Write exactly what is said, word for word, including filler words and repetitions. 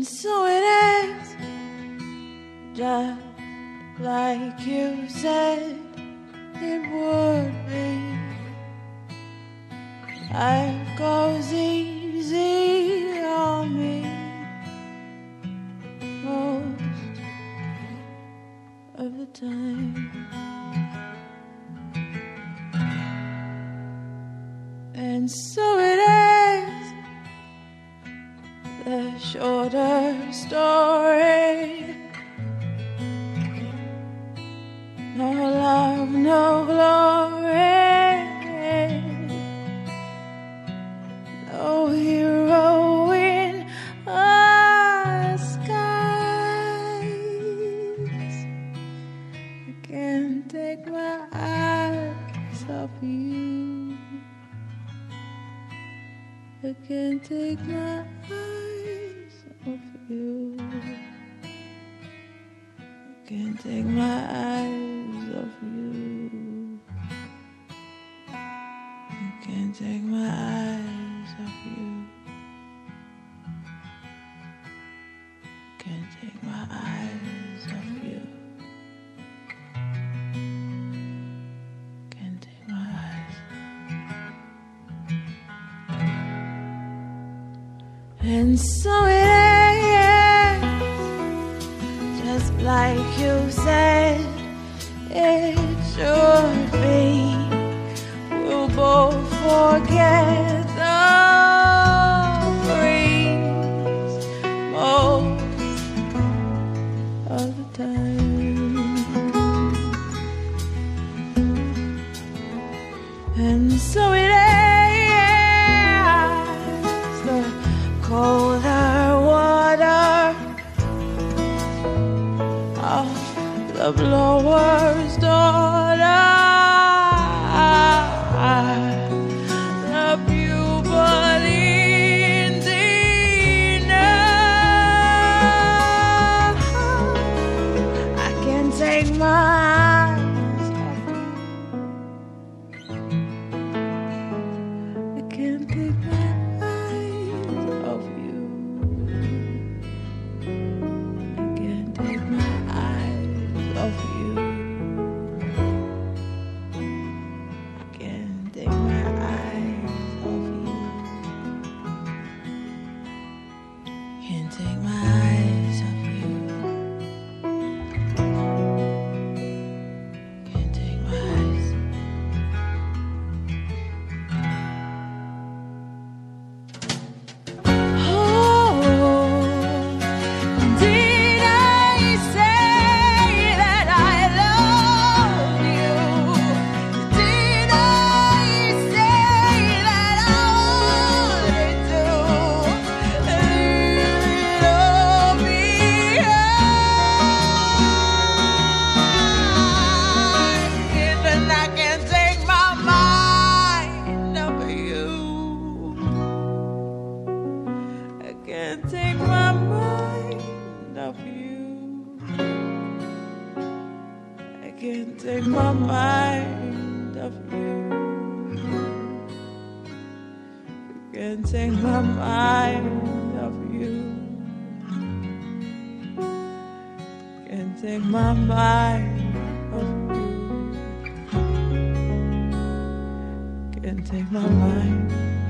And so it is, just like you said it would be. Life goes easy on me most of the time. And so it is, the shorter story. No love, no glory, no hero in our skies. I can't take my eyes off you. I can't take my eyes off you. I can't take my eyes off you. I can't take my eyes off you. Can't take my eyes off you. Can't take my eyes. And so it is, just like you said it should be. We'll both forget the breeze most of the time. And so it is, the colder water of the blower's daughter, the pupil Indina. I can't take my eyes off you. I can't take my eyes off you. I can't take my eyes off you. I can't take my eyes off you. Can't take my eyes off you. Can't take my eyes. Oh, did I say that I love you? Did I say that I wanted to leave it all behind? And I can't take my mind off of you. I can't take my mind off you. I can't take my mind off you. I can't take my mind off you. Can't take my mind off you. Can't take my mind.